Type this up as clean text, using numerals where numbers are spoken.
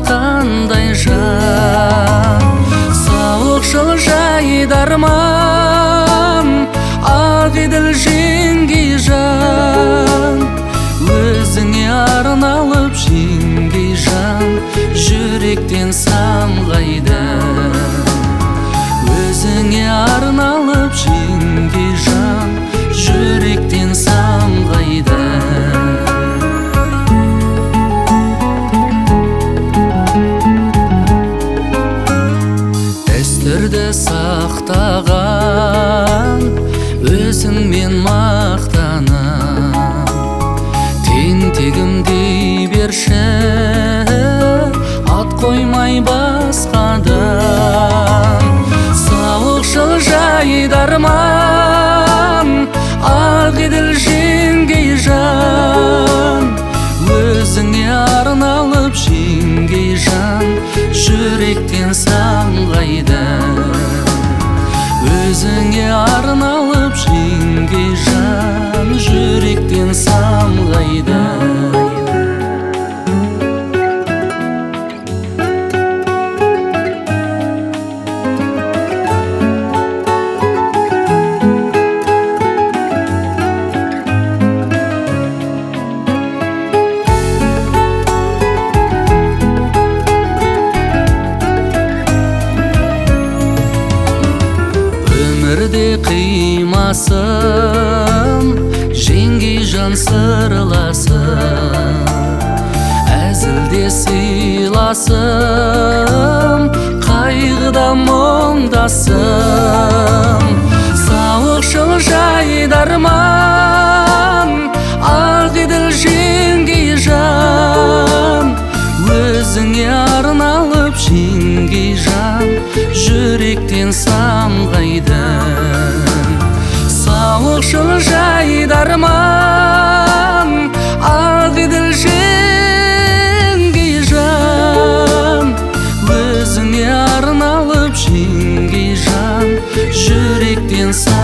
қандай жан. Сауықшыл жайдарман, Ақеділ жеңгей жан. Өзіңе арналып жеңгей жан, жүректен самғайды. Өзіңе арналып жеңгей жан, жүректен самғайды. Дәстүрді сақтаған, өзіңмен мақтанам. Тентегімдей берші, ат қоймай басқадан. Сауықшыл жайдарман, Ақеділ жеңгей жан. Өзіңе арналып жеңгей жан, жүректен самғайды. Өзіңе арналып жеңгей жан, жүректен самғайды. Өмірде қимасым, жеңгей жан сырласым. Әзілде сыйласым, қайғыда мұңдасым. Сауықшыл жайдарман, Ақеділ жеңгей жан. Өзіңе арналып жеңгей жан, жүректен самғайды. Сауықшыл жайдарман, Ақеділ жеңгей жан. Өзіңе арналып жеңгей жан, жүректен самғайды.